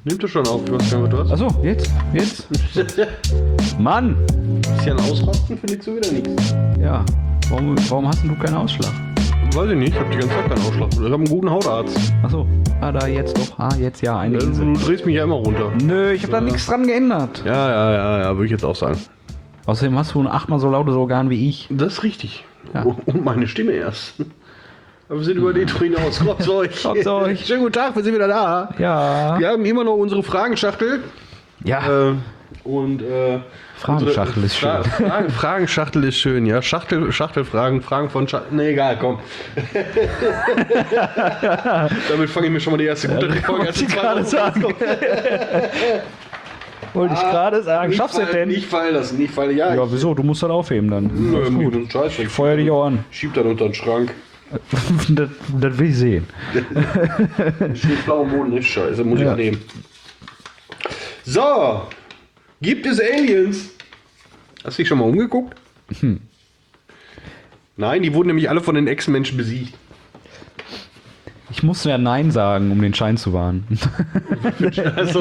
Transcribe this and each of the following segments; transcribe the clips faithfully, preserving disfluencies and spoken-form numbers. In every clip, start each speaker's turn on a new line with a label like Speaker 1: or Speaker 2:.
Speaker 1: Nimmt er schon auf? Ich weiß gar nicht, was du hast.
Speaker 2: Achso, jetzt, jetzt. Mann!
Speaker 1: Ist ja ein Ausrasten, findest du wieder nichts.
Speaker 2: Ja, warum, warum hast denn du keinen Ausschlag?
Speaker 1: Weiß ich nicht, ich hab die ganze Zeit keinen Ausschlag. Ich hab einen guten Hautarzt.
Speaker 2: Achso, ah, da jetzt doch. Ah, jetzt ja, eine
Speaker 1: Ja,
Speaker 2: Insel.
Speaker 1: du drehst mich ja immer runter.
Speaker 2: Nö, ich hab da nichts dran geändert.
Speaker 1: Ja, ja, ja, ja, würde ich jetzt auch sagen.
Speaker 2: Außerdem hast du ein achtmal so lautes Organ wie ich.
Speaker 1: Das ist richtig.
Speaker 2: Ja.
Speaker 1: Und meine Stimme erst. Aber wir sind über den hinaus. Kommt zu euch.
Speaker 2: Kommt zu euch.
Speaker 1: Schönen guten Tag, wir sind wieder da.
Speaker 2: Ja.
Speaker 1: Wir haben immer noch unsere Fragenschachtel.
Speaker 2: Ja.
Speaker 1: Äh, und äh,
Speaker 2: Fragenschachtel ist schön.
Speaker 1: Fra Fragen, Fragenschachtel ist schön, ja. Schachtel, Schachtelfragen, Fragen von Schachtel. Ne, egal, komm. Damit fange ich mir schon mal die erste gute Folge
Speaker 2: Wollte ich gerade sagen. Wollte ich gerade sagen.
Speaker 1: Nicht
Speaker 2: Schaffst du
Speaker 1: fallen,
Speaker 2: denn?
Speaker 1: Nicht fallen lassen, nicht fallen. Ja,
Speaker 2: Ja, wieso? Du musst das aufheben dann.
Speaker 1: Nö,
Speaker 2: Alles
Speaker 1: gut.
Speaker 2: gut.
Speaker 1: Scheiße.
Speaker 2: Ich feuer dich auch an.
Speaker 1: Schieb das unter den Schrank.
Speaker 2: das, das will ich sehen.
Speaker 1: Steht blau am Boden, ist scheiße, muss
Speaker 2: Ja.
Speaker 1: ich nehmen. So, gibt es Aliens? Hast du dich schon mal umgeguckt?
Speaker 2: Hm.
Speaker 1: Nein, die wurden nämlich alle von den Echsenmenschen besiegt.
Speaker 2: Ich musste ja Nein sagen, um den Schein zu wahren.
Speaker 1: Also,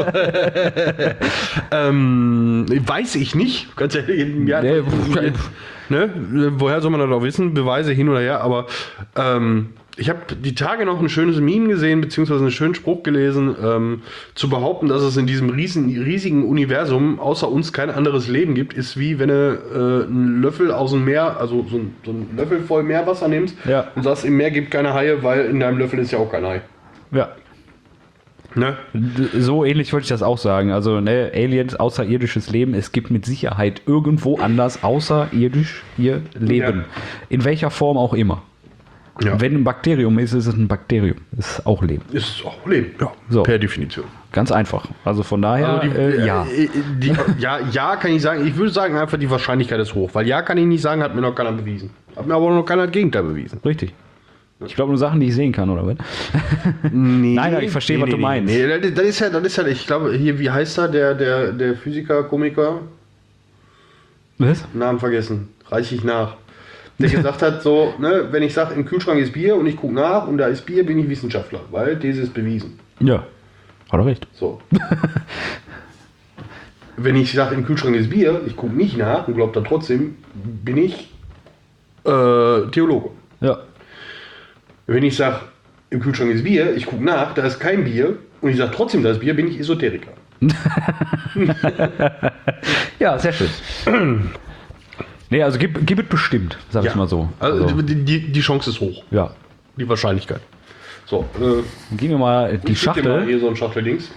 Speaker 1: ähm, weiß ich nicht, ganz ehrlich. Ja,
Speaker 2: Nee,
Speaker 1: ne? Woher soll man das auch wissen? Beweise hin oder her, aber ähm, ich habe die Tage noch ein schönes Meme gesehen, beziehungsweise einen schönen Spruch gelesen, ähm, zu behaupten, dass es in diesem riesen, riesigen Universum außer uns kein anderes Leben gibt, ist wie wenn du äh, einen Löffel aus dem Meer, also so, ein, so einen Löffel voll Meerwasser nimmst
Speaker 2: Ja.
Speaker 1: und sagst, im Meer gibt keine Haie, weil in deinem Löffel ist ja auch kein Hai.
Speaker 2: Ja.
Speaker 1: Ne?
Speaker 2: So ähnlich wollte ich das auch sagen. Also, ne, Aliens, außerirdisches Leben, es gibt mit Sicherheit irgendwo anders außerirdisch ihr Leben.
Speaker 1: Ja.
Speaker 2: In welcher Form auch immer.
Speaker 1: Ja.
Speaker 2: Wenn ein Bakterium ist, ist es ein Bakterium. Ist auch Leben.
Speaker 1: Ist auch Leben, ja,
Speaker 2: So.
Speaker 1: per Definition.
Speaker 2: Ganz einfach. Also von daher,
Speaker 1: Also die,
Speaker 2: äh, ja.
Speaker 1: äh, die, ja. Ja, kann ich sagen. Ich würde sagen, einfach die Wahrscheinlichkeit ist hoch. Weil ja, kann ich nicht sagen, hat mir noch keiner bewiesen. Hat mir aber noch keiner das Gegenteil bewiesen.
Speaker 2: Richtig. Ich glaube nur Sachen, die ich sehen kann, oder was?
Speaker 1: Nee,
Speaker 2: Nein, nein, ich verstehe, was du meinst.
Speaker 1: Nee, das, das ist ja, das ist ja, ich glaube, hier, wie heißt er, der, der, der Physiker, Komiker?
Speaker 2: Was?
Speaker 1: Namen vergessen. Reiche ich nach. Der gesagt hat, so, ne, wenn ich sage, im Kühlschrank ist Bier und ich gucke nach und da ist Bier, bin ich Wissenschaftler. Weil diese ist bewiesen.
Speaker 2: Ja. Hat er recht.
Speaker 1: So. Wenn ich sage, im Kühlschrank ist Bier, ich gucke nicht nach und glaube dann trotzdem, bin ich äh, Theologe.
Speaker 2: Ja.
Speaker 1: Wenn ich sage, im Kühlschrank ist Bier, ich gucke nach, da ist kein Bier und ich sage trotzdem, da ist Bier, bin ich Esoteriker.
Speaker 2: Ja, sehr schön. Nee, also gib, gib es bestimmt, sag ich mal so.
Speaker 1: Also,
Speaker 2: Also,
Speaker 1: die, die, die Chance ist hoch.
Speaker 2: ja.
Speaker 1: Die Wahrscheinlichkeit. So, äh,
Speaker 2: Gib mir mal die
Speaker 1: ich schick dir mal
Speaker 2: Schachtel.
Speaker 1: hier so ein Schachteldings.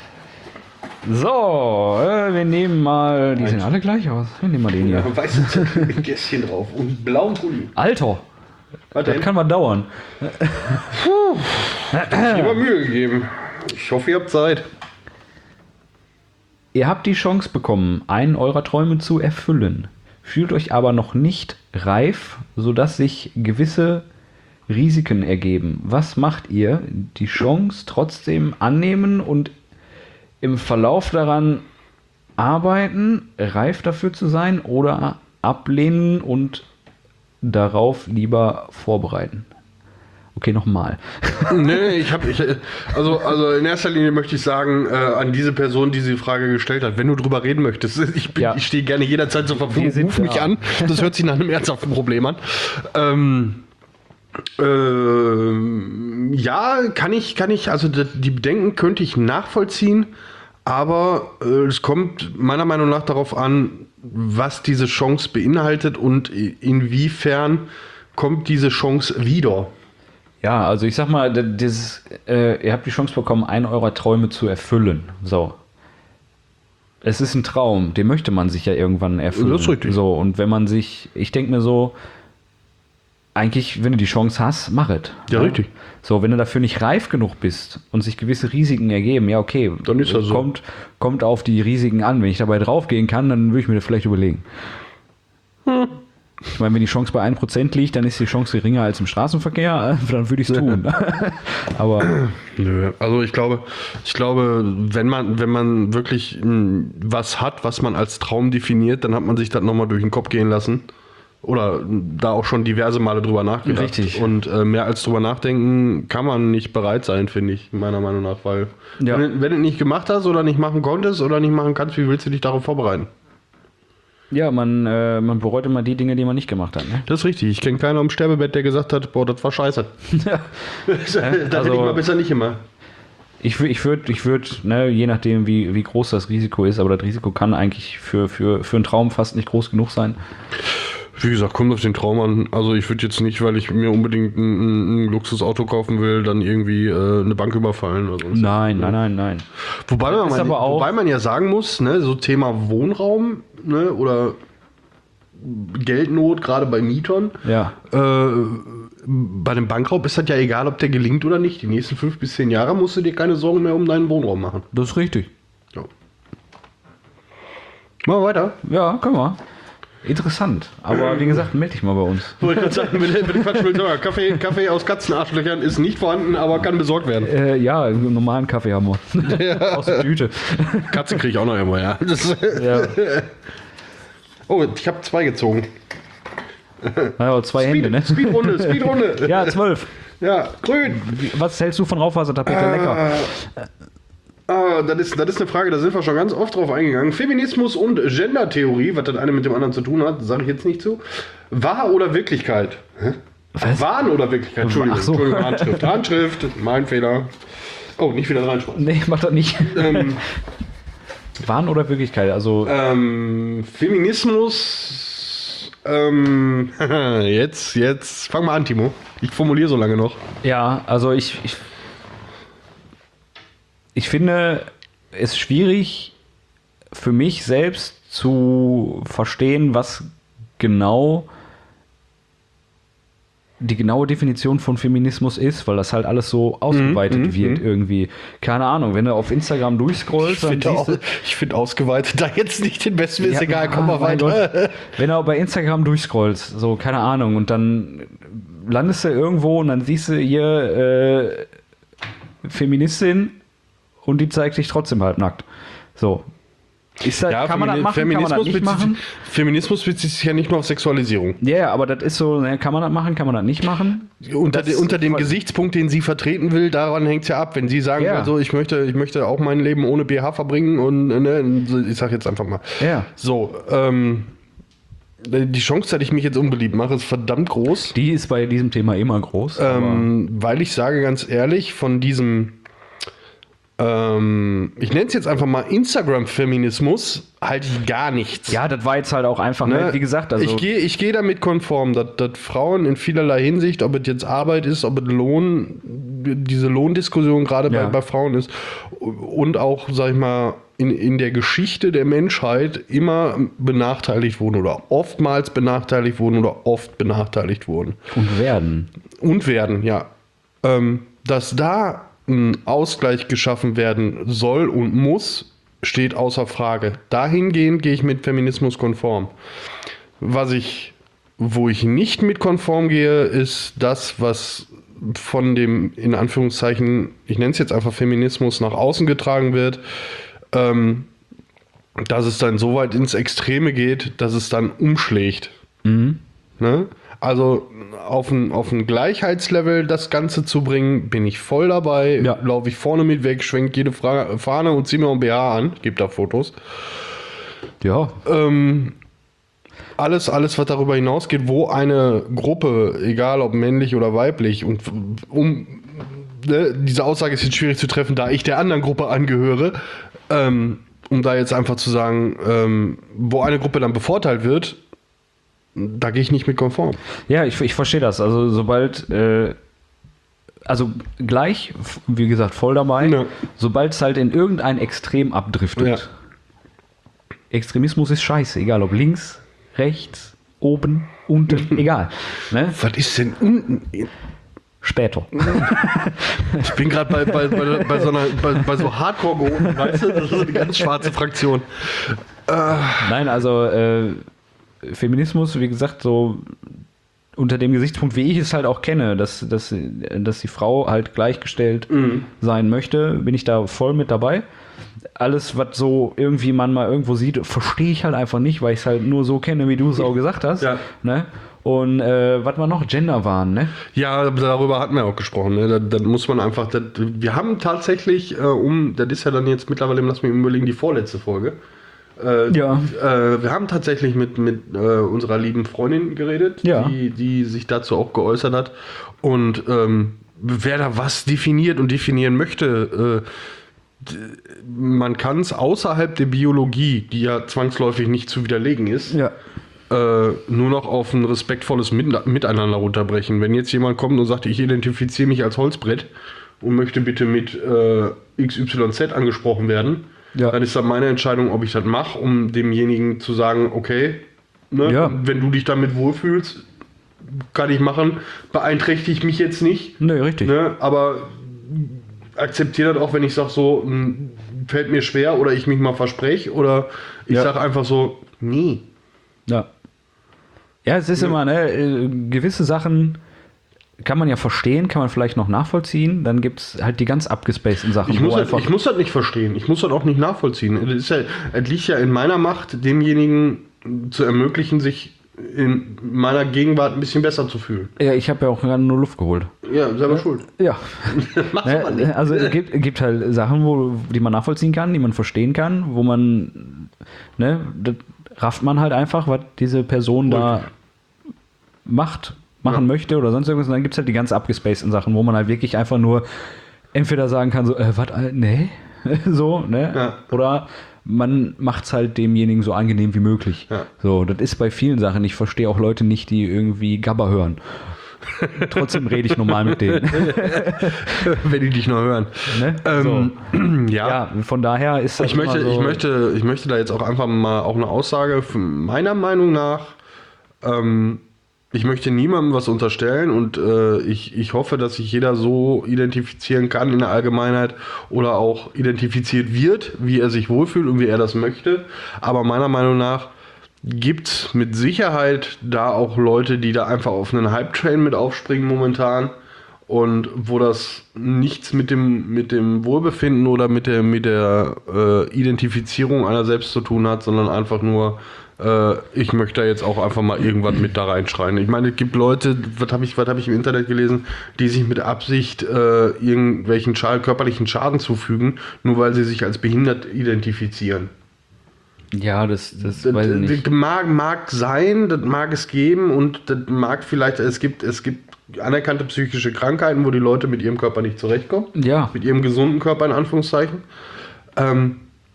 Speaker 2: So, äh, wir nehmen mal. Die sehen alle gleich aus. Wir nehmen mal den hier.
Speaker 1: Ja, weiße Zettel mit Gässchen drauf und blauen Pulli.
Speaker 2: Alter,
Speaker 1: Warte,
Speaker 2: das kann mal dauern.
Speaker 1: ich habe mir Mühe gegeben. Ich hoffe, ihr habt Zeit.
Speaker 2: Ihr habt die Chance bekommen, einen eurer Träume zu erfüllen, fühlt euch aber noch nicht reif, sodass sich gewisse Risiken ergeben. Was macht ihr? Die Chance trotzdem annehmen und im Verlauf daran arbeiten, reif dafür zu sein, oder ablehnen und darauf lieber vorbereiten? Okay, nochmal.
Speaker 1: Nee, ich habe, ich, also, also in erster Linie möchte ich sagen, äh, an diese Person, die diese Frage gestellt hat, wenn du drüber reden möchtest, ich, bin,
Speaker 2: Ja.
Speaker 1: ich stehe gerne jederzeit zur Verfügung,
Speaker 2: Wir sind
Speaker 1: ruf mich
Speaker 2: da.
Speaker 1: an, das hört sich nach einem ernsthaften Problem an. Ähm, ähm, ja, kann ich, kann ich, also die die Bedenken könnte ich nachvollziehen, aber äh, es kommt meiner Meinung nach darauf an, was diese Chance beinhaltet und inwiefern kommt diese Chance wieder.
Speaker 2: Ja, also ich sag mal, d- dieses, äh, ihr habt die Chance bekommen, einen eurer Träume zu erfüllen. So. Es ist ein Traum, den möchte man sich ja irgendwann erfüllen.
Speaker 1: Das ist richtig.
Speaker 2: So, und wenn man sich, ich denke mir so, eigentlich, wenn du die Chance hast, mach es.
Speaker 1: Ja, richtig.
Speaker 2: So, wenn du dafür nicht reif genug bist und sich gewisse Risiken ergeben, ja, okay,
Speaker 1: Dann ist das so.
Speaker 2: kommt, kommt auf die Risiken an. Wenn ich dabei draufgehen kann, dann würde ich mir das vielleicht überlegen.
Speaker 1: Hm.
Speaker 2: Ich meine, wenn die Chance bei ein Prozent liegt, dann ist die Chance geringer als im Straßenverkehr, dann würde ich es tun. Aber
Speaker 1: Nö, also ich glaube, ich glaube, wenn man, wenn man wirklich mh, was hat, was man als Traum definiert, dann hat man sich das nochmal durch den Kopf gehen lassen. Oder da auch schon diverse Male drüber nachgedacht.
Speaker 2: Richtig.
Speaker 1: Und äh, mehr als drüber nachdenken kann man nicht bereit sein, finde ich, meiner Meinung nach. Weil
Speaker 2: Ja.
Speaker 1: wenn, wenn du nicht gemacht hast oder nicht machen konntest oder nicht machen kannst, wie willst du dich darauf vorbereiten?
Speaker 2: Ja, man, äh, man bereut immer die Dinge, die man nicht gemacht hat. Ne?
Speaker 1: Das ist richtig. Ich kenne keinen am Sterbebett, der gesagt hat, boah, das war scheiße.
Speaker 2: Ja.
Speaker 1: da hätte
Speaker 2: also-
Speaker 1: ich mal besser nicht immer.
Speaker 2: Ich, wür- ich würde, ich würd, ne, je nachdem, wie, wie groß das Risiko ist, aber das Risiko kann eigentlich für, für, für einen Traum fast nicht groß genug sein.
Speaker 1: Wie gesagt, kommt auf den Traum an. Also ich würde jetzt nicht, weil ich mir unbedingt ein, ein Luxusauto kaufen will, dann irgendwie äh, eine Bank überfallen oder sonst.
Speaker 2: Nein, nein, nein, nein.
Speaker 1: Wobei man,
Speaker 2: ist
Speaker 1: man,
Speaker 2: aber auch-
Speaker 1: wobei man ja sagen muss, ne, so Thema Wohnraum, ne, oder Geldnot, gerade bei Mietern.
Speaker 2: Ja.
Speaker 1: Äh, bei dem Bankraub ist das ja egal, ob der gelingt oder nicht. Die nächsten fünf bis zehn Jahre musst du dir keine Sorgen mehr um deinen Wohnraum machen.
Speaker 2: Das ist richtig.
Speaker 1: Ja. Mal weiter.
Speaker 2: Ja, können wir. Interessant. Aber wie gesagt, melde dich mal bei uns.
Speaker 1: Wollte ich gerade sagen, mit, mit dem Quatsch will ich sagen, Kaffee, Kaffee aus Katzenarschlöchern ist nicht vorhanden, aber kann besorgt werden.
Speaker 2: Äh, ja, einen normalen Kaffee haben wir. Aus der Tüte.
Speaker 1: Katze kriege ich auch noch immer, ja. Das,
Speaker 2: Ja.
Speaker 1: oh, ich habe zwei gezogen.
Speaker 2: Ja, zwei Hände, ne?
Speaker 1: Speedrunde, Speedrunde.
Speaker 2: Ja, zwölf.
Speaker 1: Ja, grün.
Speaker 2: Was hältst du von Raufasertapete? Lecker.
Speaker 1: Ah, das ist, das ist eine Frage, da sind wir schon ganz oft drauf eingegangen. Feminismus und Gendertheorie, was das eine mit dem anderen zu tun hat, sage ich jetzt nicht zu. Wahr oder Wirklichkeit? Hä?
Speaker 2: Was?
Speaker 1: Wahn oder Wirklichkeit? Entschuldigung,
Speaker 2: Ach so.
Speaker 1: Entschuldigung, Handschrift. Handschrift, mein Fehler. Oh, nicht wieder reinschreiben.
Speaker 2: Nee, mach das nicht.
Speaker 1: Ähm,
Speaker 2: Wahn oder Wirklichkeit? Also,
Speaker 1: ähm, Feminismus. Ähm, jetzt, jetzt, fang mal an, Timo. Ich formuliere so lange noch.
Speaker 2: ja, also ich, ich, ich finde es schwierig für mich selbst zu verstehen, was genau die genaue Definition von Feminismus ist, weil das halt alles so ausgeweitet
Speaker 1: mm,
Speaker 2: wird
Speaker 1: mm.
Speaker 2: irgendwie. Keine Ahnung, wenn du auf Instagram durchscrollst, dann siehst du...
Speaker 1: Ich finde ausgeweitet da jetzt nicht den besten, ist
Speaker 2: Ja,
Speaker 1: egal, komm mal
Speaker 2: mein
Speaker 1: weiter.
Speaker 2: Gott. Wenn du bei Instagram durchscrollst, so, keine Ahnung, und dann landest du irgendwo und dann siehst du hier äh, Feministin und die zeigt sich trotzdem halt nackt. So. Ist das, kann man das
Speaker 1: Femini-
Speaker 2: machen, kann man das nicht
Speaker 1: bezieht,
Speaker 2: machen?
Speaker 1: Feminismus bezieht sich ja nicht nur auf Sexualisierung.
Speaker 2: Ja, yeah, aber das ist so, ne, kann man das machen, kann man das nicht machen?
Speaker 1: Unter,
Speaker 2: Das-
Speaker 1: de, unter dem Gesichtspunkt, den sie vertreten will, daran hängt es ja ab. Wenn sie sagen,
Speaker 2: Ja.
Speaker 1: also ich möchte, ich möchte auch mein Leben ohne B H verbringen und ne, ich sag jetzt einfach mal.
Speaker 2: Ja.
Speaker 1: So, ähm, die Chance, dass ich mich jetzt unbeliebt mache, ist verdammt groß.
Speaker 2: Die ist bei diesem Thema immer groß.
Speaker 1: Ähm, weil ich sage ganz ehrlich, von diesem, ähm, ich nenne es jetzt einfach mal Instagram-Feminismus, halte ich gar nichts.
Speaker 2: ja, das war jetzt halt auch einfach, ne,
Speaker 1: Ne?
Speaker 2: wie gesagt, also
Speaker 1: ich gehe ich geh damit konform, dass, dass Frauen in vielerlei Hinsicht, ob es jetzt Arbeit ist, ob es Lohn, diese Lohndiskussion gerade
Speaker 2: Ja.
Speaker 1: bei, bei Frauen ist und auch, sag ich mal, in, in der Geschichte der Menschheit immer benachteiligt wurden oder oftmals benachteiligt wurden oder oft benachteiligt wurden.
Speaker 2: und werden.
Speaker 1: Und werden, ja. Ähm, dass da ein Ausgleich geschaffen werden soll und muss, steht außer Frage. Dahingehend gehe ich mit Feminismus konform. Was ich, wo ich nicht mit konform gehe, ist das, was von dem, in Anführungszeichen, ich nenne es jetzt einfach Feminismus, nach außen getragen wird, ähm, dass es dann so weit ins Extreme geht, dass es dann umschlägt. Ne? Also auf ein, auf ein Gleichheitslevel das Ganze zu bringen, bin ich voll dabei.
Speaker 2: Ja.
Speaker 1: Laufe ich vorne mit weg, schwenke jede Fra- Fahne und ziehe mir ein B H an. Gibt da Fotos.
Speaker 2: Ja,
Speaker 1: Ähm, alles, alles, was darüber hinausgeht, wo eine Gruppe, egal ob männlich oder weiblich, und um ne, diese Aussage ist jetzt schwierig zu treffen, da ich der anderen Gruppe angehöre, ähm, um da jetzt einfach zu sagen, ähm, wo eine Gruppe dann bevorteilt wird, da gehe ich nicht mit konform.
Speaker 2: ja, ich, ich verstehe das. Also sobald, äh, also gleich, f- wie gesagt, voll dabei,
Speaker 1: Ja.
Speaker 2: sobald es halt in irgendein Extrem abdriftet.
Speaker 1: Ja.
Speaker 2: Extremismus ist scheiße, egal ob links, rechts, oben, unten, egal. Ne?
Speaker 1: Was ist denn unten?
Speaker 2: Später.
Speaker 1: Ich bin gerade bei, bei, bei, bei, so einer, bei, bei so Hardcore-Gehoben, weißt du? Das ist eine ganz schwarze Fraktion.
Speaker 2: Nein, also äh, Feminismus, wie gesagt, so unter dem Gesichtspunkt, wie ich es halt auch kenne, dass, dass, dass die Frau halt gleichgestellt mhm. sein möchte, bin ich da voll mit dabei. Alles, was so irgendwie man mal irgendwo sieht, verstehe ich halt einfach nicht, weil ich es halt nur so kenne, wie du es auch gesagt hast. Ja. Ne? Und äh, was war noch? Genderwahn, ne?
Speaker 1: Ja, darüber hatten wir auch gesprochen. Ne? Da, da muss man einfach, da, wir haben tatsächlich, äh, um, das ist ja dann jetzt mittlerweile, lass mich überlegen, die vorletzte Folge. Äh, ja. Äh, wir haben tatsächlich mit, mit äh, unserer lieben Freundin geredet, ja. die, die sich dazu auch geäußert hat. Und ähm, wer da was definiert und definieren möchte, äh, man kann es außerhalb der Biologie, die ja zwangsläufig nicht zu widerlegen ist, ja. äh, nur noch auf ein respektvolles Mit- Miteinander runterbrechen. Wenn jetzt jemand kommt und sagt, ich identifiziere mich als Holzbrett und möchte bitte mit äh, X Y Z angesprochen werden, ja. dann ist das meine Entscheidung, ob ich das mache, um demjenigen zu sagen, okay, ne, ja. wenn du dich damit wohlfühlst, kann ich machen, beeinträchtigt mich jetzt nicht.
Speaker 2: Nee, richtig.
Speaker 1: Ne, aber akzeptiere das auch, wenn ich sage, so, m, fällt mir schwer oder ich mich mal verspreche oder ich ja. sage einfach so, nee.
Speaker 2: Ja. Ja, es ist ja. immer, ne, gewisse Sachen kann man ja verstehen, kann man vielleicht noch nachvollziehen, dann gibt es halt die ganz abgespaceden Sachen.
Speaker 1: Ich muss, das, ich muss das nicht verstehen, ich muss das auch nicht nachvollziehen. Es, ist ja, es liegt ja in meiner Macht, demjenigen zu ermöglichen, sich in meiner Gegenwart ein bisschen besser zu fühlen.
Speaker 2: Ja, ich habe ja auch gerade nur Luft geholt.
Speaker 1: Ja, selber ja. schuld.
Speaker 2: Ja. Mach's ne, aber nicht. Also es gibt, gibt halt Sachen, wo, die man nachvollziehen kann, die man verstehen kann, wo man, ne, das rafft man halt einfach, was diese Person okay. da macht, machen ja. möchte oder sonst irgendwas. Und dann gibt es halt die ganz abgespaceden Sachen, wo man halt wirklich einfach nur entweder sagen kann, so, äh, was, äh, nee, so, ne, ja. oder man macht es halt demjenigen so angenehm wie möglich. Ja. So, das ist bei vielen Sachen. Ich verstehe auch Leute nicht, die irgendwie Gabba hören. Trotzdem rede ich normal mit denen.
Speaker 1: Wenn die dich noch hören.
Speaker 2: Ne?
Speaker 1: Ähm,
Speaker 2: so. ja. ja, von daher ist das
Speaker 1: ich möchte,
Speaker 2: so
Speaker 1: ich möchte, ich möchte da jetzt auch einfach mal auch eine Aussage meiner Meinung nach. Ähm, ich möchte niemandem was unterstellen und äh, ich, ich hoffe, dass sich jeder so identifizieren kann in der Allgemeinheit oder auch identifiziert wird, wie er sich wohlfühlt und wie er das möchte. Aber meiner Meinung nach gibt es mit Sicherheit da auch Leute, die da einfach auf einen Hype-Train mit aufspringen momentan und wo das nichts mit dem, mit dem Wohlbefinden oder mit der, mit der äh, Identifizierung einer selbst zu tun hat, sondern einfach nur ich möchte da jetzt auch einfach mal irgendwas mit da reinschreien. Ich meine, es gibt Leute, was habe ich, was hab ich im Internet gelesen, die sich mit Absicht äh, irgendwelchen Schaden, körperlichen Schaden zufügen, nur weil sie sich als behindert identifizieren.
Speaker 2: Ja, das, das,
Speaker 1: das
Speaker 2: weiß ich nicht.
Speaker 1: Das mag, mag sein, das mag es geben und das mag vielleicht, es gibt, es gibt anerkannte psychische Krankheiten, wo die Leute mit ihrem Körper nicht zurechtkommen.
Speaker 2: Ja.
Speaker 1: Mit ihrem gesunden Körper in Anführungszeichen. Ähm,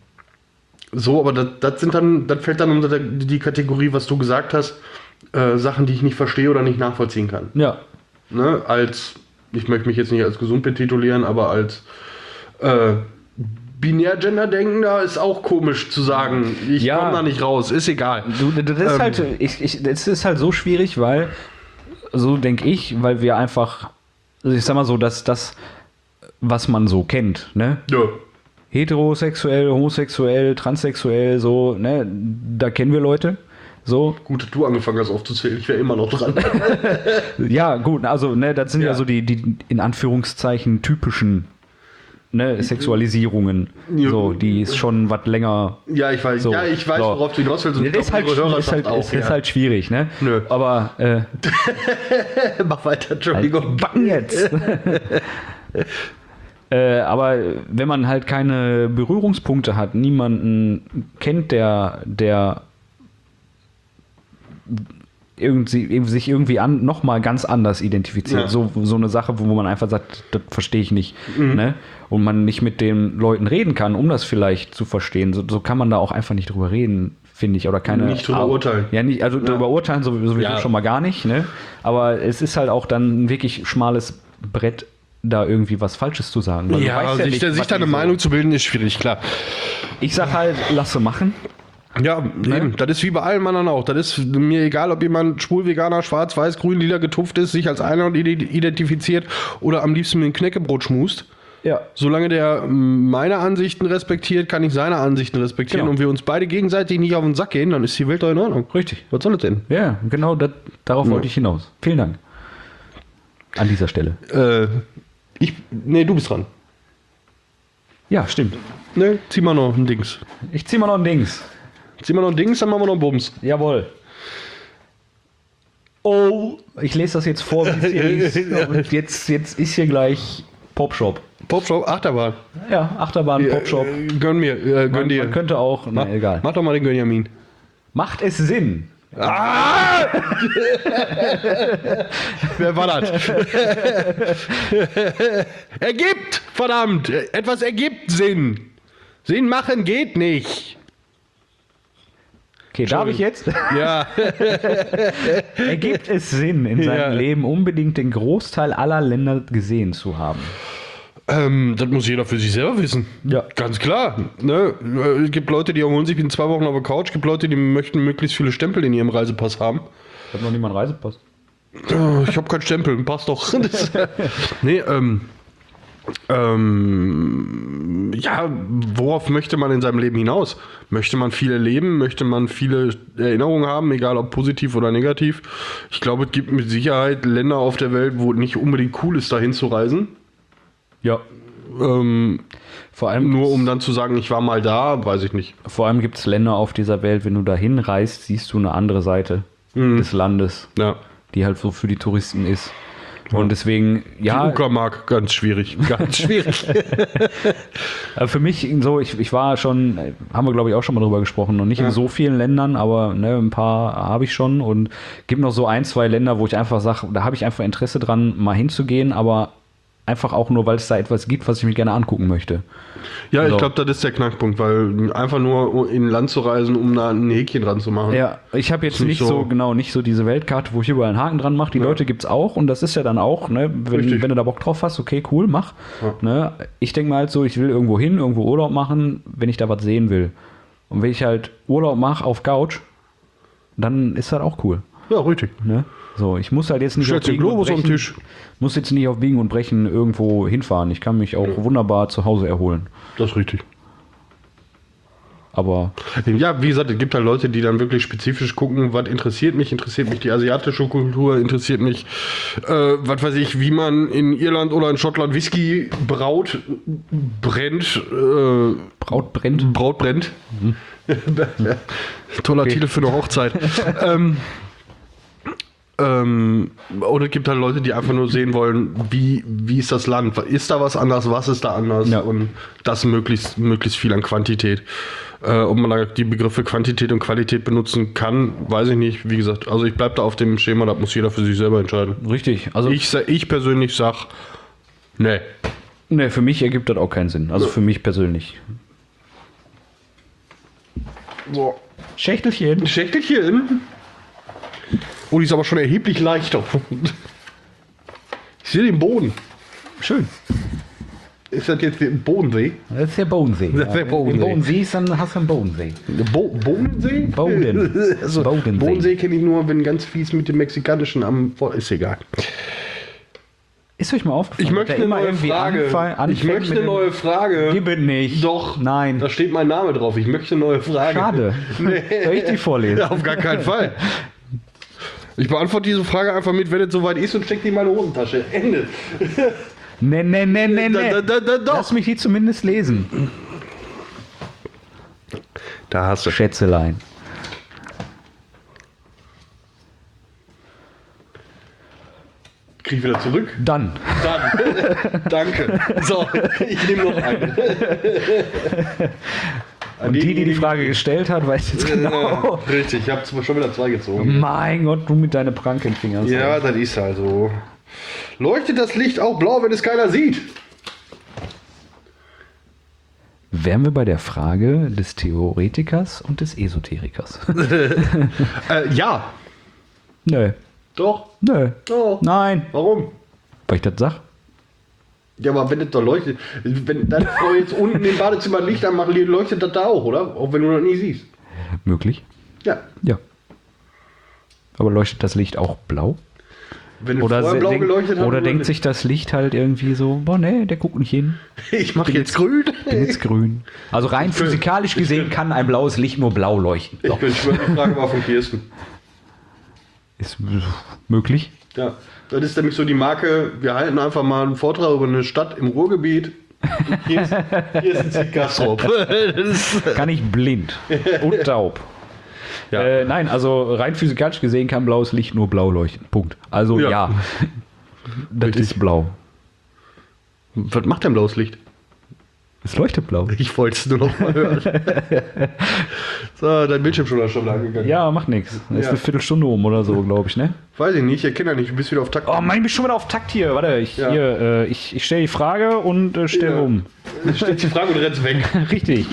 Speaker 1: So, aber das, das sind dann, das fällt dann unter die Kategorie, was du gesagt hast, äh, Sachen, die ich nicht verstehe oder nicht nachvollziehen kann.
Speaker 2: Ja.
Speaker 1: Ne, als, ich möchte mich jetzt nicht als gesund betitulieren, aber als äh, Binär-Gender-Denkender ist auch komisch zu sagen, ich ja. komme da nicht raus, ist egal.
Speaker 2: Du, das, ist ähm, halt, ich, ich, das ist halt so schwierig, weil, so denke ich, weil wir einfach, also ich sag mal so, dass das, was man so kennt, ne?
Speaker 1: Ja.
Speaker 2: Heterosexuell, homosexuell, transsexuell, so, ne, da kennen wir Leute. So.
Speaker 1: Gut, dass du angefangen hast aufzuzählen, ich wäre immer noch dran.
Speaker 2: Ja, gut, also, ne, das sind ja, ja so die, die in Anführungszeichen typischen ne, Sexualisierungen. Ja. So, die ist schon was länger.
Speaker 1: Ja, ich weiß, so. ja, ich weiß, worauf du hinaus willst.
Speaker 2: Und das ist halt, ist halt, auch, ist, ja. ist halt schwierig, ne?
Speaker 1: Nö.
Speaker 2: Aber, äh,
Speaker 1: mach weiter, Entschuldigung.
Speaker 2: Bang jetzt! Äh, aber wenn man halt keine Berührungspunkte hat, niemanden kennt, der, der irgendwie, sich irgendwie an, nochmal ganz anders identifiziert. Ja. So, so eine Sache, wo man einfach sagt, das verstehe ich nicht. Mhm. Ne? Und man nicht mit den Leuten reden kann, um das vielleicht zu verstehen. So, so kann man da auch einfach nicht drüber reden, finde ich. Oder keine,
Speaker 1: nicht drüber urteilen.
Speaker 2: Ja, nicht, also ja. drüber urteilen sowieso ja. schon mal gar nicht. Ne? Aber es ist halt auch dann ein wirklich schmales Brett, da irgendwie was Falsches zu sagen.
Speaker 1: Weil ja, ja sich, nicht, sich da eine Meinung so. zu bilden, ist schwierig, klar.
Speaker 2: Ich sag halt, lasse machen.
Speaker 1: Ja, ne? Eben. Das ist wie bei allen Männern auch. Das ist mir egal, ob jemand schwul, Veganer, schwarz, weiß, grün, lila getupft ist, sich als einer identifiziert oder am liebsten mit einem Knäckebrot schmust.
Speaker 2: Ja.
Speaker 1: Solange der m, meine Ansichten respektiert, kann ich seine Ansichten respektieren
Speaker 2: Genau.
Speaker 1: und wir uns beide gegenseitig nicht auf den Sack gehen, dann ist die Welt doch in Ordnung.
Speaker 2: Richtig.
Speaker 1: Was soll das denn?
Speaker 2: Ja, genau, das, darauf
Speaker 1: Ja.
Speaker 2: wollte ich hinaus. Vielen Dank. An dieser Stelle.
Speaker 1: Äh, ich, nee, du bist dran.
Speaker 2: Ja, stimmt.
Speaker 1: Ne, zieh mal noch ein Dings.
Speaker 2: Ich zieh mal noch ein Dings.
Speaker 1: Zieh mal noch ein Dings, dann machen wir noch einen Bums.
Speaker 2: Jawohl. Oh, ich lese das jetzt vor, wie es hier ist. Und jetzt, jetzt ist hier gleich Popshop.
Speaker 1: Popshop, Achterbahn.
Speaker 2: Ja, Achterbahn, Popshop.
Speaker 1: Äh, gönn mir, äh, gönn
Speaker 2: Man,
Speaker 1: dir.
Speaker 2: man könnte auch, na
Speaker 1: mach,
Speaker 2: egal.
Speaker 1: Mach doch mal den Gönjamin.
Speaker 2: Macht es Sinn?
Speaker 1: Ah! Wer war das? Ergibt, verdammt. Etwas ergibt Sinn. Sinn machen geht nicht.
Speaker 2: Okay, darf ich jetzt?
Speaker 1: Ja.
Speaker 2: Ergibt es Sinn, in seinem
Speaker 1: Ja.
Speaker 2: Leben unbedingt den Großteil aller Länder gesehen zu haben?
Speaker 1: ähm, das muss jeder für sich selber wissen.
Speaker 2: Ja.
Speaker 1: Ganz klar. Ne? Es gibt Leute, die erholen sich in zwei Wochen auf der Couch. Es gibt Leute, die möchten möglichst viele Stempel in ihrem Reisepass haben.
Speaker 2: Ich habe noch nie mal einen Reisepass.
Speaker 1: Oh, ich habe keinen Stempel, passt doch. Das, nee, ähm, ähm, ja, worauf möchte man in seinem Leben hinaus? Möchte man viel erleben? Möchte man viele Erinnerungen haben, egal ob positiv oder negativ? Ich glaube, es gibt mit Sicherheit Länder auf der Welt, wo es nicht unbedingt cool ist, dahin zu reisen.
Speaker 2: Ja.
Speaker 1: Ähm,
Speaker 2: Vor allem
Speaker 1: nur um dann zu sagen, ich war mal da, weiß ich nicht.
Speaker 2: Vor allem gibt es Länder auf dieser Welt, wenn du dahin reist, siehst du eine andere Seite des Landes,
Speaker 1: Ja.
Speaker 2: die halt so für die Touristen ist. Und deswegen,
Speaker 1: Die
Speaker 2: ja,
Speaker 1: Uckermark, ganz schwierig. Ganz schwierig.
Speaker 2: äh, für mich so, ich, ich war schon, äh, haben wir glaube ich auch schon mal drüber gesprochen, noch nicht in so vielen Ländern, aber ne, ein paar habe ich schon und gibt noch so ein, zwei Länder, wo ich einfach sage, da habe ich einfach Interesse dran, mal hinzugehen, aber einfach auch nur, weil es da etwas gibt, was ich mir gerne angucken möchte.
Speaker 1: Ja, ich
Speaker 2: So.
Speaker 1: glaube, das ist der Knackpunkt, weil einfach nur in ein Land zu reisen, um da ein Häkchen dran zu machen.
Speaker 2: Ja, ich habe jetzt
Speaker 1: Nicht
Speaker 2: nicht
Speaker 1: so-
Speaker 2: so, genau, nicht so diese Weltkarte, wo ich überall einen Haken dran mache. Die
Speaker 1: Ja.
Speaker 2: Leute gibt's auch und das ist ja dann auch, ne, wenn,
Speaker 1: Richtig.
Speaker 2: wenn du da Bock drauf hast, okay, cool, mach.
Speaker 1: Ja.
Speaker 2: Ne, ich denke mal halt so, ich will irgendwo hin, irgendwo Urlaub machen, wenn ich da was sehen will. Und wenn ich halt Urlaub mache auf Couch, dann ist das auch cool.
Speaker 1: Ja, richtig.
Speaker 2: Ne? So, ich muss halt jetzt nicht
Speaker 1: Stellst den
Speaker 2: Biegen und
Speaker 1: Globus auf den
Speaker 2: Brechen-
Speaker 1: Tisch.
Speaker 2: muss jetzt nicht auf Biegen und Brechen irgendwo hinfahren. Ich kann mich auch wunderbar zu Hause erholen.
Speaker 1: Das ist richtig.
Speaker 2: Aber
Speaker 1: Ja, wie gesagt, es gibt halt Leute, die dann wirklich spezifisch gucken, was interessiert mich, interessiert mich die asiatische Kultur, interessiert mich, äh, was weiß ich, wie man in Irland oder in Schottland Whisky braut, brennt, äh,
Speaker 2: Braut brennt.
Speaker 1: Braut brennt. Toller
Speaker 2: Okay.
Speaker 1: Titel für eine Hochzeit. ähm, ähm, oder es gibt halt Leute, die einfach nur sehen wollen, wie, wie ist das Land? Ist da was anders? Was ist da anders?
Speaker 2: Ja.
Speaker 1: Und das möglichst, möglichst viel an Quantität. Äh, ob man da die Begriffe Quantität und Qualität benutzen kann, weiß ich nicht. Wie gesagt, also ich bleibe da auf dem Schema, das muss jeder für sich selber entscheiden.
Speaker 2: Richtig. Also
Speaker 1: Ich, sa- ich persönlich sag, nee.
Speaker 2: ne, für mich ergibt das auch keinen Sinn. Also für mich persönlich.
Speaker 1: So.
Speaker 2: Schächtelchen.
Speaker 1: Schächtelchen. Oh, die ist aber schon erheblich leichter. Ich sehe den Boden.
Speaker 2: Schön.
Speaker 1: Ist das jetzt der Bodensee?
Speaker 2: Das ist der Bodensee.
Speaker 1: Das ist der
Speaker 2: Ja,
Speaker 1: Bodensee.
Speaker 2: Wenn du Boden siehst, dann hast du einen Bodensee.
Speaker 1: Bo Bodensee?
Speaker 2: Boden.
Speaker 1: Also,
Speaker 2: Bodensee.
Speaker 1: Bodensee kenne ich nur, wenn ganz fies mit dem Mexikanischen am... Ist egal.
Speaker 2: Ist euch mal aufgefallen?
Speaker 1: Ich möchte
Speaker 2: dass der
Speaker 1: eine neue
Speaker 2: irgendwie
Speaker 1: Frage.
Speaker 2: anfall-
Speaker 1: Ich
Speaker 2: anfängt
Speaker 1: möchte
Speaker 2: mit
Speaker 1: eine
Speaker 2: dem-
Speaker 1: neue Frage.
Speaker 2: Gib es nicht.
Speaker 1: Doch.
Speaker 2: Nein.
Speaker 1: Da steht mein Name drauf. Ich möchte eine neue Frage.
Speaker 2: Schade.
Speaker 1: Nee.
Speaker 2: Soll ich die vorlesen?
Speaker 1: Ja, auf gar keinen Fall. Ich beantworte diese Frage einfach mit, wenn es soweit ist und steck die in meine Hosentasche. Ende.
Speaker 2: Nee, nee, nee, nee, nee.
Speaker 1: Da, da, da, doch.
Speaker 2: Lass mich die zumindest lesen.
Speaker 1: Da hast du.
Speaker 2: Schätzelein.
Speaker 1: Krieg ich wieder zurück.
Speaker 2: Dann.
Speaker 1: Dann. Danke. So, ich nehme noch eine.
Speaker 2: Und die, die die Frage gestellt hat, weiß jetzt genau.
Speaker 1: Äh, richtig, ich habe schon wieder zwei gezogen.
Speaker 2: Mein Gott, du mit deinen Prankenfingern.
Speaker 1: Ja, das ist halt so. Leuchtet das Licht auch blau, wenn es keiner sieht?
Speaker 2: Wären wir bei der Frage des Theoretikers und des Esoterikers?
Speaker 1: Äh, ja.
Speaker 2: Nö.
Speaker 1: Doch.
Speaker 2: Nö.
Speaker 1: Doch.
Speaker 2: Nein.
Speaker 1: Warum?
Speaker 2: Weil ich das sag?
Speaker 1: Ja, aber wenn das doch leuchtet, wenn deine Frau jetzt unten im Badezimmer Licht anmacht, leuchtet das da auch, oder? Auch wenn du das nie siehst.
Speaker 2: Möglich.
Speaker 1: Ja.
Speaker 2: Ja. Aber leuchtet das Licht auch blau?
Speaker 1: Wenn du
Speaker 2: Oder,
Speaker 1: vorher
Speaker 2: se-
Speaker 1: blau
Speaker 2: denk,
Speaker 1: geleuchtet hast,
Speaker 2: oder denkt sich das Licht halt irgendwie so, boah, nee, der guckt nicht hin.
Speaker 1: ich mache jetzt grün.
Speaker 2: Bin jetzt grün. Also rein
Speaker 1: Ich könnte-
Speaker 2: physikalisch gesehen kann ein blaues Licht nur blau leuchten.
Speaker 1: Ich
Speaker 2: So.
Speaker 1: bin schwören, die Frage war von Kirsten.
Speaker 2: Ist möglich.
Speaker 1: Ja, das ist nämlich so die Marke, wir halten einfach mal einen Vortrag über eine Stadt im Ruhrgebiet. Hier ist, hier ist ein Zitkastrop. Das ist,
Speaker 2: Kann ich blind und taub.
Speaker 1: ja.
Speaker 2: Äh, nein, also rein physikalisch gesehen kann blaues Licht nur blau leuchten. Punkt. Also
Speaker 1: Ja.
Speaker 2: ja, das
Speaker 1: Richtig.
Speaker 2: ist blau.
Speaker 1: Was macht denn blaues Licht?
Speaker 2: Es leuchtet blau.
Speaker 1: Ich wollte es nur noch mal hören. So, dein Bildschirm schon schon angegangen.
Speaker 2: Ja, macht nichts. Ist
Speaker 1: Ja.
Speaker 2: eine Viertelstunde um oder so, glaube ich, ne?
Speaker 1: Weiß ich nicht, ich erkenne ja nicht, du bist wieder auf Takt.
Speaker 2: Oh Mann, ich bin schon wieder auf Takt hier. Warte, ich,
Speaker 1: Ja.
Speaker 2: hier, äh, ich, ich stelle die Frage und äh, stelle
Speaker 1: Ja.
Speaker 2: um.
Speaker 1: Jetzt steht die Frage und rennst weg.
Speaker 2: Richtig.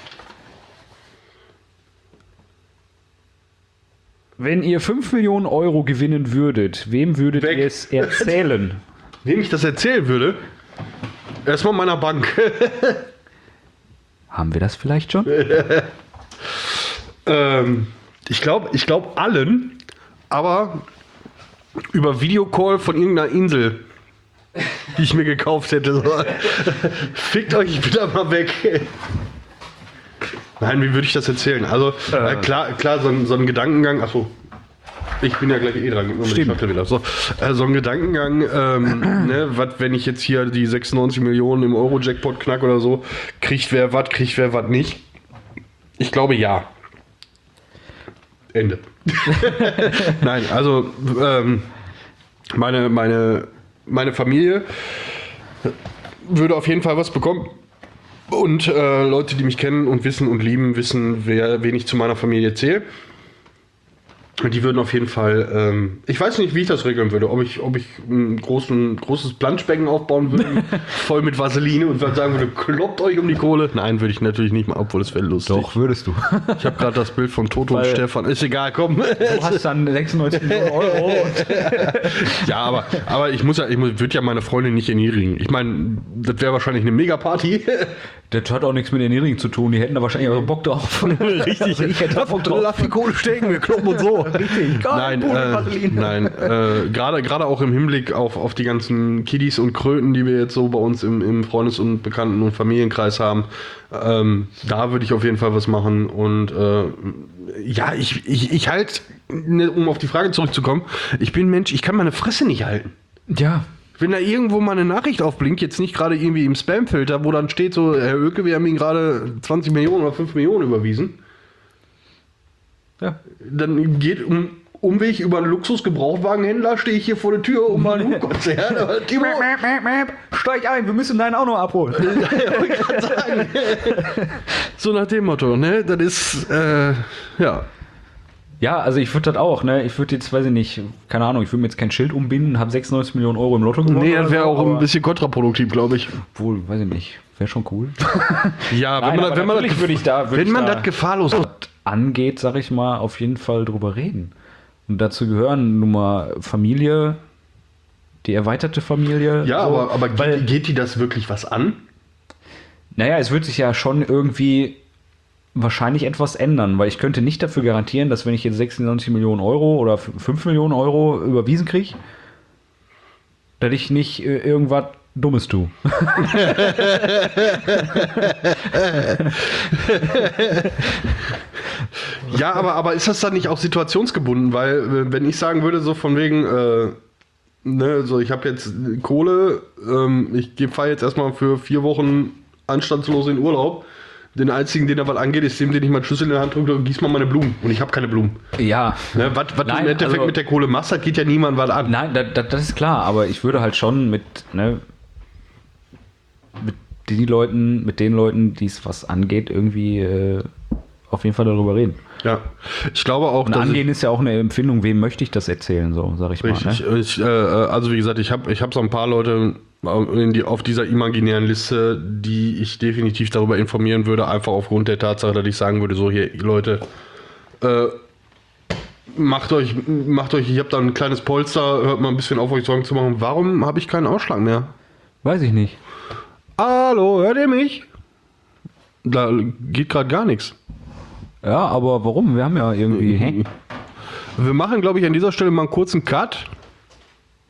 Speaker 2: Wenn ihr fünf Millionen Euro gewinnen würdet, wem würdet
Speaker 1: Weg.
Speaker 2: ihr es erzählen?
Speaker 1: Wem ich das erzählen würde? Erstmal meiner Bank.
Speaker 2: Haben wir das vielleicht schon?
Speaker 1: ähm, ich glaube, ich glaube allen, aber über Videocall von irgendeiner Insel, die ich mir gekauft hätte. So. Fickt euch, ich bin da mal weg. Nein, wie würde ich das erzählen? Also, äh, klar, klar, so ein, so ein Gedankengang, achso, ich bin ja gleich eh dran. Moment,
Speaker 2: Stimmt.
Speaker 1: ich wieder. So, äh, so ein Gedankengang, ähm, ne, wat, wenn ich jetzt hier die sechsundneunzig Millionen im Euro-Jackpot knack oder so, kriegt wer was, kriegt wer was nicht? Ich glaube ja. Ende. Nein, also ähm, meine, meine, meine Familie würde auf jeden Fall was bekommen. Und äh, Leute, die mich kennen und wissen und lieben, wissen, wer, wen ich zu meiner Familie zähle. Und die würden auf jeden Fall, ähm, ich weiß nicht, wie ich das regeln würde, ob ich, ob ich ein großen, großes Planschbecken aufbauen würde, voll mit Vaseline und dann sagen würde, kloppt euch um die Kohle. Nein, würde ich natürlich nicht mal, obwohl es wäre lustig.
Speaker 2: Doch, würdest du.
Speaker 1: Ich habe gerade das Bild von Toto und
Speaker 2: Weil-
Speaker 1: Stefan. Ist egal, komm.
Speaker 2: Du hast dann sechsundneunzig Millionen Euro. Und
Speaker 1: Ja, aber, aber ich muss ja, ich würde ja meine Freundin nicht erniedrigen. Ich meine, das wäre wahrscheinlich eine Mega-Party.
Speaker 2: das hat auch nichts mit den Niedrigen zu tun. Die hätten da wahrscheinlich auch Bock drauf. Richtig. Also ich hätte da Bock drauf.
Speaker 1: Lass die Kohle stecken, wir kloppen und so.
Speaker 2: Richtig.
Speaker 1: Nein, äh, nein, äh, gerade gerade auch im Hinblick auf, auf die ganzen Kiddies und Kröten, die wir jetzt so bei uns im, im Freundes- und Bekannten- und Familienkreis haben, ähm, da würde ich auf jeden Fall was machen. Und äh, ja, ich, ich, ich halt, ne, um auf die Frage zurückzukommen, ich bin ein Mensch, ich kann meine Fresse nicht halten.
Speaker 2: Ja.
Speaker 1: Wenn da irgendwo mal eine Nachricht aufblinkt, jetzt nicht gerade irgendwie im Spamfilter, wo dann steht so, Herr Oelke, wir haben Ihnen gerade zwanzig Millionen oder fünf Millionen überwiesen,
Speaker 2: Ja.
Speaker 1: dann geht um Umweg über einen Luxus-Gebrauchtwagenhändler, stehe ich hier vor der Tür um mal ein Konzert. Aber Timo,
Speaker 2: Steig ein, wir müssen deinen auch noch abholen.
Speaker 1: wollte ich grad sagen. So nach dem Motto, ne? Das ist, äh, ja.
Speaker 2: Ja, also ich würde das auch, ne? Ich würde jetzt, weiß ich nicht, keine Ahnung, ich würde mir jetzt kein Schild umbinden, habe sechsundneunzig Millionen Euro im Lotto gewonnen.
Speaker 1: Nee, das
Speaker 2: oder
Speaker 1: wäre
Speaker 2: so,
Speaker 1: auch ein
Speaker 2: aber-
Speaker 1: bisschen kontraproduktiv, glaube ich.
Speaker 2: Wohl, weiß ich nicht. Wäre schon cool.
Speaker 1: Ja,
Speaker 2: Nein,
Speaker 1: wenn man,
Speaker 2: aber
Speaker 1: wenn man,
Speaker 2: natürlich
Speaker 1: das,
Speaker 2: würde ich da- würde
Speaker 1: wenn
Speaker 2: ich
Speaker 1: man
Speaker 2: da-
Speaker 1: das gefahrlos hat.
Speaker 2: Angeht, sag ich mal, auf jeden Fall drüber reden. Und dazu gehören nun mal Familie, die erweiterte Familie.
Speaker 1: Ja,
Speaker 2: so,
Speaker 1: aber, aber
Speaker 2: weil,
Speaker 1: geht, geht die das wirklich was an?
Speaker 2: naja, es wird sich ja schon irgendwie wahrscheinlich etwas ändern, weil ich könnte nicht dafür garantieren, dass wenn ich jetzt sechsundneunzig Millionen Euro oder fünf Millionen Euro überwiesen kriege, dass ich nicht äh, irgendwas Dummes tue.
Speaker 1: Ja, aber, aber ist das dann nicht auch situationsgebunden? Weil, äh, wenn ich sagen würde, so von wegen, äh, ne, so ich habe jetzt Kohle, ähm, ich fahre jetzt erstmal für vier Wochen anstandslos in Urlaub. Den einzigen, den da was angeht, ist dem, den ich mal einen Schlüssel in der Hand drücke und gieß mal meine Blumen. Und ich habe keine Blumen.
Speaker 2: Ja.
Speaker 1: Ne, was was du
Speaker 2: Nein,
Speaker 1: im Endeffekt
Speaker 2: also-
Speaker 1: mit der Kohle machst, das geht ja niemand was an.
Speaker 2: Nein, das, das, das ist klar, aber ich würde halt schon mit, ne, mit den Leuten, mit den Leuten, die es was angeht, irgendwie äh, auf jeden Fall darüber reden.
Speaker 1: Ja, ich glaube auch,
Speaker 2: Und
Speaker 1: dass ich,
Speaker 2: angehen ist ja auch eine Empfindung, wem möchte ich das erzählen, so, sag ich
Speaker 1: richtig,
Speaker 2: mal. Ne?
Speaker 1: ich, äh, also wie gesagt, ich habe ich hab so ein paar Leute in die, auf dieser imaginären Liste, die ich definitiv darüber informieren würde, einfach aufgrund der Tatsache, dass ich sagen würde, so hier, Leute, äh, macht euch, macht euch, ich habe da ein kleines Polster, hört mal ein bisschen auf, euch Sorgen zu machen. Warum habe ich keinen Ausschlag mehr?
Speaker 2: Weiß ich nicht.
Speaker 1: Hallo, hört ihr mich? Da geht gerade gar nichts.
Speaker 2: Ja, aber warum? Wir haben ja irgendwie. Hä?
Speaker 1: Wir machen, glaube ich, an dieser Stelle mal einen kurzen Cut.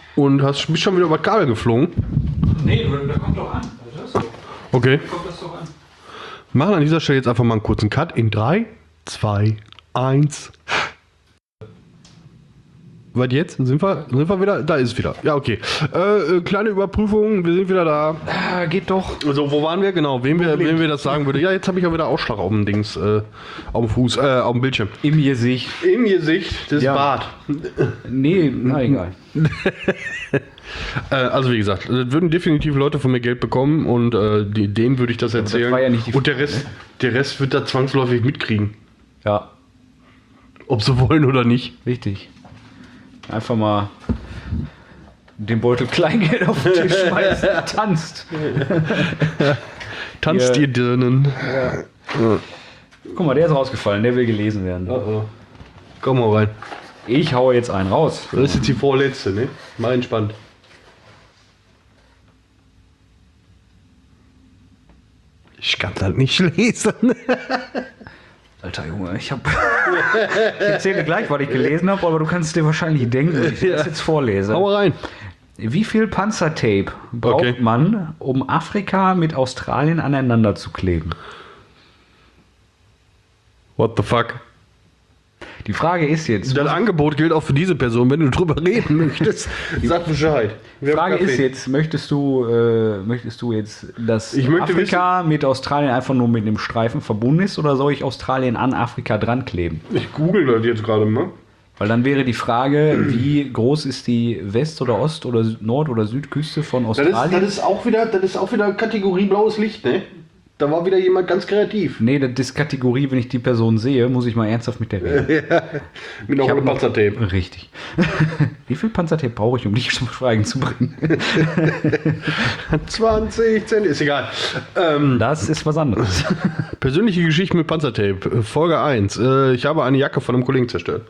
Speaker 1: Und hast, bist schon wieder über Kabel geflogen?
Speaker 2: Nee, da kommt doch an. Also
Speaker 1: Okay.
Speaker 2: kommt das doch an.
Speaker 1: Machen an dieser Stelle jetzt einfach mal einen kurzen Cut in drei, zwei, eins. Was jetzt? Sind wir, sind wir wieder? Da ist es wieder. Ja, okay. Äh, äh, kleine Überprüfung, wir sind wieder da.
Speaker 2: Ah, geht doch.
Speaker 1: So, wo waren wir? Genau, wem wir, wem wir das sagen würde. Ja, jetzt habe ich ja wieder Ausschlag auf dem Dings, äh, auf dem Fuß, äh, auf dem Bildschirm.
Speaker 2: Im Gesicht.
Speaker 1: Im Gesicht des
Speaker 2: Ja.
Speaker 1: Bart.
Speaker 2: Nee, na egal.
Speaker 1: Äh, also wie gesagt, es würden definitiv Leute von mir Geld bekommen und äh, die, denen würde ich das erzählen.
Speaker 2: war ja nicht die
Speaker 1: und der Rest, der Rest wird da zwangsläufig mitkriegen.
Speaker 2: Ja,
Speaker 1: Ob sie wollen oder nicht.
Speaker 2: richtig. Einfach mal den Beutel Kleingeld auf den Tisch schmeißen. Tanzt.
Speaker 1: Tanzt
Speaker 2: Ja.
Speaker 1: ihr Dirnen.
Speaker 2: Guck mal, der ist rausgefallen. Der will gelesen werden.
Speaker 1: Oh, oh. Komm mal rein.
Speaker 2: Ich haue jetzt einen raus.
Speaker 1: Das ist jetzt die vorletzte, ne? Mal entspannt. Ich kann das nicht lesen.
Speaker 2: Alter Junge, ich hab. Ich erzähle gleich, was ich gelesen habe, aber du kannst es dir wahrscheinlich denken, wenn ich das jetzt vorlese.
Speaker 1: Hau mal rein.
Speaker 2: Wie viel Panzertape braucht
Speaker 1: Okay.
Speaker 2: man, um Afrika mit Australien aneinander zu kleben?
Speaker 1: What the fuck?
Speaker 2: Die Frage ist jetzt.
Speaker 1: Das Angebot gilt auch für diese Person. Wenn du drüber reden möchtest, sag Bescheid.
Speaker 2: Die
Speaker 1: Wir haben
Speaker 2: Frage
Speaker 1: Kaffee.
Speaker 2: ist jetzt, möchtest du, äh, möchtest du jetzt, dass
Speaker 1: Ich möchte
Speaker 2: Afrika mit Australien einfach nur mit dem Streifen verbunden ist oder soll ich Australien an Afrika dran kleben?
Speaker 1: Ich google das jetzt gerade mal.
Speaker 2: Weil dann wäre die Frage, wie groß ist die West- oder Ost- oder Nord- oder Südküste von
Speaker 1: Das ist,
Speaker 2: Australien?
Speaker 1: das ist auch wieder, das ist auch wieder Kategorie blaues Licht, ne? Da war wieder jemand ganz kreativ.
Speaker 2: Nee, das ist Kategorie, wenn ich die Person sehe, muss ich mal ernsthaft mit der reden.
Speaker 1: Mit noch
Speaker 2: Ich hab
Speaker 1: einem
Speaker 2: noch-
Speaker 1: Panzertape.
Speaker 2: Richtig. Wie viel Panzertape brauche ich, um dich zum Schweigen zu bringen?
Speaker 1: zwanzig Cent, ist egal. Ähm,
Speaker 2: Das ist was anderes.
Speaker 1: persönliche Geschichte mit Panzertape. Äh, Folge eins. Äh, ich habe eine Jacke von einem Kollegen zerstört.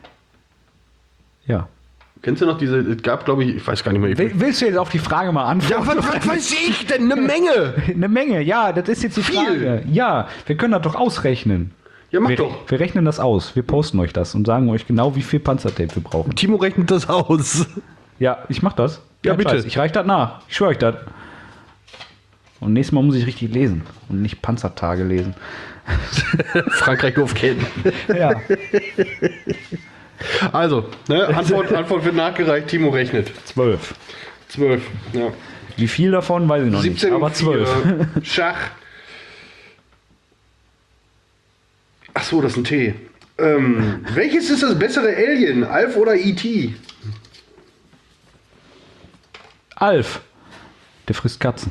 Speaker 2: Ja.
Speaker 1: Kennst du noch diese, es gab glaube ich, ich weiß gar nicht mehr.
Speaker 2: Will- Willst du jetzt auf die Frage mal antworten?
Speaker 1: Ja, was, was weiß ich denn? Eine Menge!
Speaker 2: Eine Menge, ja, das ist jetzt die
Speaker 1: Viel.
Speaker 2: Frage. Ja, wir können das doch ausrechnen.
Speaker 1: Ja, mach
Speaker 2: Wir,
Speaker 1: doch.
Speaker 2: wir rechnen das aus. Wir posten euch das und sagen euch genau, wie viel Panzertape wir brauchen.
Speaker 1: Timo rechnet das aus.
Speaker 2: Ja, ich mach das.
Speaker 1: Ja,
Speaker 2: Kein
Speaker 1: bitte.
Speaker 2: Scheiß. Ich reich das nach. Ich schwöre euch das. Und nächstes Mal muss ich richtig lesen und nicht Panzertage lesen.
Speaker 1: Frankreich aufkennen.
Speaker 2: Ja.
Speaker 1: Also, ne, Antwort, Antwort wird nachgereicht, Timo rechnet.
Speaker 2: Zwölf.
Speaker 1: zwölf. Ja.
Speaker 2: Wie viel davon, weiß ich noch
Speaker 1: siebzehn
Speaker 2: nicht. Aber
Speaker 1: und
Speaker 2: zwölf.
Speaker 1: vier. Schach. Ach so, das ist ein T. Ähm, welches ist das bessere Alien? Alf oder E T?
Speaker 2: Alf. Der frisst Katzen.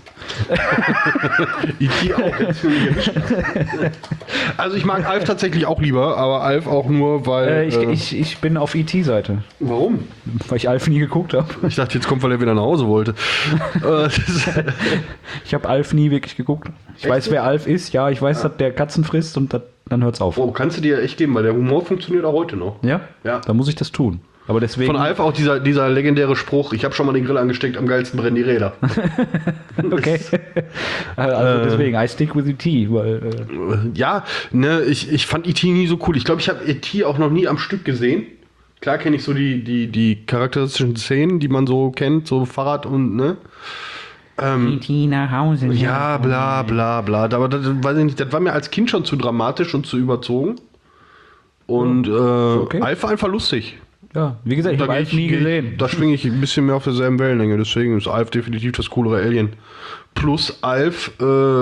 Speaker 1: E T auch. Jetzt will ich erwischen. Also ich mag Alf tatsächlich auch lieber, aber Alf auch nur, weil...
Speaker 2: Äh, ich,
Speaker 1: äh,
Speaker 2: ich, ich bin auf E T-Seite,
Speaker 1: warum?
Speaker 2: weil ich Alf nie geguckt habe.
Speaker 1: Ich dachte, jetzt kommt, weil er wieder nach Hause wollte. Äh, das ist-
Speaker 2: Ich habe Alf nie wirklich geguckt. Ich
Speaker 1: Echt
Speaker 2: weiß,
Speaker 1: nicht?
Speaker 2: wer Alf ist. Ja, ich weiß, dass der Katzen frisst und dat, dann hört's auf.
Speaker 1: oh, kannst du dir echt geben, weil der Humor funktioniert auch heute noch.
Speaker 2: Ja?
Speaker 1: Ja.
Speaker 2: Dann muss ich das tun. Aber deswegen.
Speaker 1: Von Alf auch dieser, dieser legendäre Spruch, ich habe schon mal den Grill angesteckt, am geilsten brennen die Räder.
Speaker 2: Okay. Also deswegen, I stick with E T, weil. Äh,
Speaker 1: Ja, ne, ich, ich fand E T nie so cool. Ich glaube, ich habe E T auch noch nie am Stück gesehen. Klar kenne ich so die, die, die charakteristischen Szenen, die man so kennt, so Fahrrad und, ne? Ähm,
Speaker 2: E T nach Hause.
Speaker 1: ja, bla bla bla. Aber das, weiß ich nicht, das war mir als Kind schon zu dramatisch und zu überzogen. Und äh,
Speaker 2: okay.
Speaker 1: Alf war einfach lustig.
Speaker 2: Ja, wie gesagt, ich habe
Speaker 1: geh
Speaker 2: Alf nie
Speaker 1: geh
Speaker 2: gesehen.
Speaker 1: Da schwinge ich ein bisschen mehr auf derselben Wellenlänge. Deswegen ist Alf definitiv das coolere Alien. Plus Alf äh,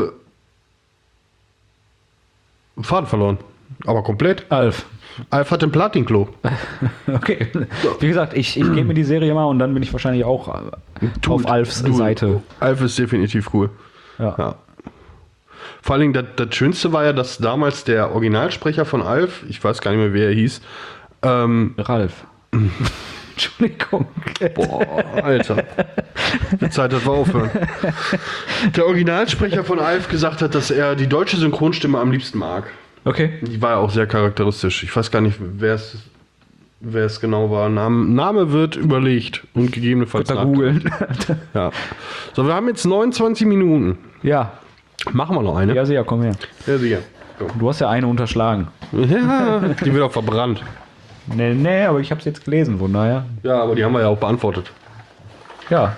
Speaker 1: Faden verloren. Aber komplett.
Speaker 2: Alf.
Speaker 1: Alf hat den Platinklo.
Speaker 2: Okay. Wie gesagt, ich, ich gebe mir die Serie mal und dann bin ich wahrscheinlich auch äh, auf Alfs
Speaker 1: Du-
Speaker 2: Seite.
Speaker 1: Alf ist definitiv cool.
Speaker 2: Ja.
Speaker 1: Ja. Vor allen Dingen, das, das Schönste war ja, dass damals der Originalsprecher von Alf, ich weiß gar nicht mehr, wer er hieß, ähm,
Speaker 2: Ralf. Entschuldigung.
Speaker 1: boah, Alter. Die Zeit, dass wir aufhören. Der Originalsprecher von Alf gesagt hat, dass er die deutsche Synchronstimme am liebsten mag.
Speaker 2: Okay.
Speaker 1: Die war ja auch sehr charakteristisch. Ich weiß gar nicht, wer es wer es genau war. Name, Name wird überlegt und gegebenenfalls
Speaker 2: Da
Speaker 1: nach-
Speaker 2: googeln.
Speaker 1: Ja. So, wir haben jetzt neunundzwanzig Minuten.
Speaker 2: Ja.
Speaker 1: Machen wir noch eine?
Speaker 2: Ja, sicher, komm her.
Speaker 1: Ja, sicher. So.
Speaker 2: Du hast ja eine unterschlagen.
Speaker 1: Ja, die wird auch verbrannt.
Speaker 2: Nee, nee, aber ich habe es jetzt gelesen, von daher.
Speaker 1: Ja, aber die haben wir ja auch beantwortet.
Speaker 2: Ja.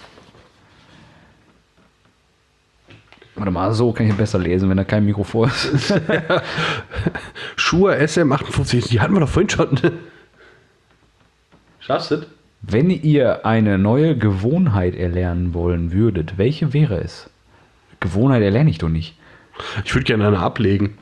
Speaker 2: Warte mal, so kann ich besser lesen, wenn da kein Mikro vor ist.
Speaker 1: Schuhe S M achtundfünfzig, die hatten wir doch vorhin schon. Schaffst du das?
Speaker 2: Wenn ihr eine neue Gewohnheit erlernen wollen würdet, welche wäre es? Gewohnheit erlerne ich doch nicht.
Speaker 1: Ich würde gerne eine ablegen.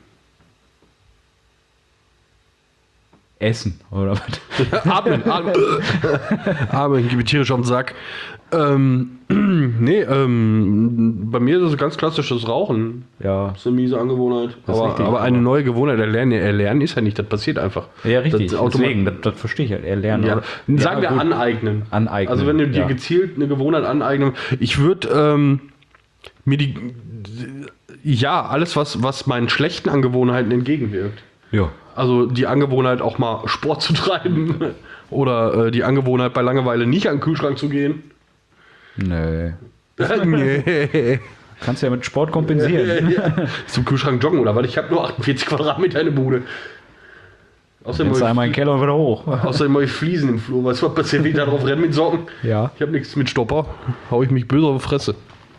Speaker 2: Essen, oder was?
Speaker 1: Atmen, atmen. Atmen, gib mir tierisch auf den Sack. Ähm, nee, ähm, bei mir ist es ganz klassisches Rauchen.
Speaker 2: Ja.
Speaker 1: Das ist eine miese Angewohnheit.
Speaker 2: Das ist
Speaker 1: Aber,
Speaker 2: richtig,
Speaker 1: aber eine
Speaker 2: aber-
Speaker 1: neue Gewohnheit erlernen, erlernen ist ja nicht, das passiert einfach.
Speaker 2: Ja, richtig.
Speaker 1: Das,
Speaker 2: Deswegen, das, das verstehe ich halt. Erlernen.
Speaker 1: ja,
Speaker 2: oder?
Speaker 1: sagen
Speaker 2: Ja,
Speaker 1: wir
Speaker 2: gut.
Speaker 1: aneignen.
Speaker 2: Aneignen,
Speaker 1: Also wenn du dir
Speaker 2: ja.
Speaker 1: gezielt eine Gewohnheit aneignen, ich würde ähm, mir die, ja, alles was, was meinen schlechten Angewohnheiten entgegenwirkt.
Speaker 2: Ja.
Speaker 1: Also die Angewohnheit auch mal Sport zu treiben oder äh, die Angewohnheit bei Langeweile nicht an den Kühlschrank zu gehen.
Speaker 2: Nee.
Speaker 1: Nee.
Speaker 2: Kannst ja mit Sport kompensieren.
Speaker 1: Zum Kühlschrank joggen oder was? Ich habe nur achtundvierzig Quadratmeter eine Bude. Außerdem
Speaker 2: Jetzt
Speaker 1: habe
Speaker 2: einmal in den
Speaker 1: ich,
Speaker 2: Keller und wieder hoch.
Speaker 1: außerdem habe ich Fliesen im Flur. Weißt du, was passiert, wenn ich da drauf renne mit Socken?
Speaker 2: Ja.
Speaker 1: Ich habe nichts mit Stopper. Hau ich mich böse auf die Fresse.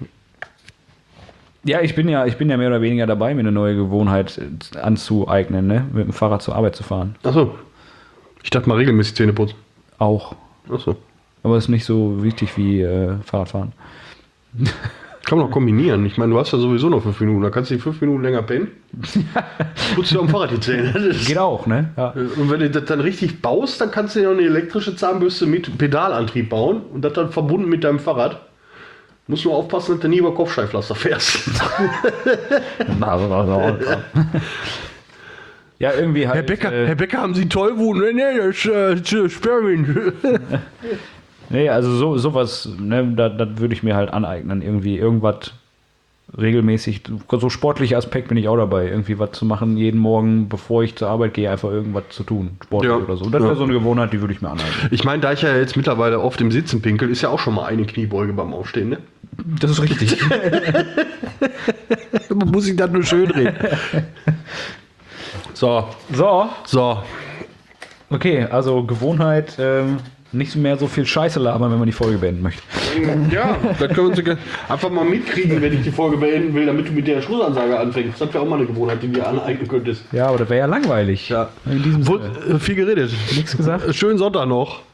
Speaker 2: Ja, ich bin ja, ich bin ja mehr oder weniger dabei, mir eine neue Gewohnheit anzueignen, ne? Mit dem Fahrrad zur Arbeit zu fahren.
Speaker 1: Achso. Ich dachte mal regelmäßig Zähne putzen.
Speaker 2: Auch.
Speaker 1: Achso.
Speaker 2: Aber ist nicht so wichtig wie äh, Fahrradfahren.
Speaker 1: Kann man auch kombinieren. Ich meine, du hast ja sowieso noch fünf Minuten. Da kannst du die fünf Minuten länger pennen. Putzt dir am Fahrrad die Zähne. Das
Speaker 2: Geht auch, ne? Ja.
Speaker 1: Und wenn du das dann richtig baust, dann kannst du ja eine elektrische Zahnbürste mit Pedalantrieb bauen und das dann verbunden mit deinem Fahrrad. Musst nur aufpassen, dass du nie über Kopfsteinpflaster fährst.
Speaker 2: Ja, irgendwie halt.
Speaker 1: Herr Becker,
Speaker 2: äh,
Speaker 1: Herr Becker, haben Sie Tollwut? Nee, nee, das ist äh, Sperrwind.
Speaker 2: Nee, also so, sowas, ne, da, das würde ich mir halt aneignen. Irgendwie irgendwas regelmäßig, so sportlicher Aspekt bin ich auch dabei, irgendwie was zu machen, jeden Morgen, bevor ich zur Arbeit gehe, einfach irgendwas zu tun, sportlich
Speaker 1: Ja.
Speaker 2: oder so. Das wäre
Speaker 1: Ja.
Speaker 2: so eine Gewohnheit, die würde ich mir aneignen.
Speaker 1: Ich meine, da ich ja jetzt mittlerweile oft im Sitzen pinkel, ist ja auch schon mal eine Kniebeuge beim Aufstehen, ne?
Speaker 2: Das ist richtig.
Speaker 1: Man muss sich das nur schön drehen. So,
Speaker 2: So,
Speaker 1: so.
Speaker 2: okay, also Gewohnheit, ähm, nicht mehr so viel Scheiße labern, wenn man die Folge beenden möchte.
Speaker 1: Ja, das können wir uns ja einfach mal mitkriegen, wenn ich die Folge beenden will, damit du mit der Schlussansage anfängst. Das wäre auch mal eine Gewohnheit, die du dir aneignen könntest.
Speaker 2: Ja, aber das wäre ja langweilig.
Speaker 1: Ja.
Speaker 2: In diesem
Speaker 1: Wohl,
Speaker 2: Sinne.
Speaker 1: äh, viel geredet.
Speaker 2: Nichts gesagt?
Speaker 1: Schönen Sonntag noch.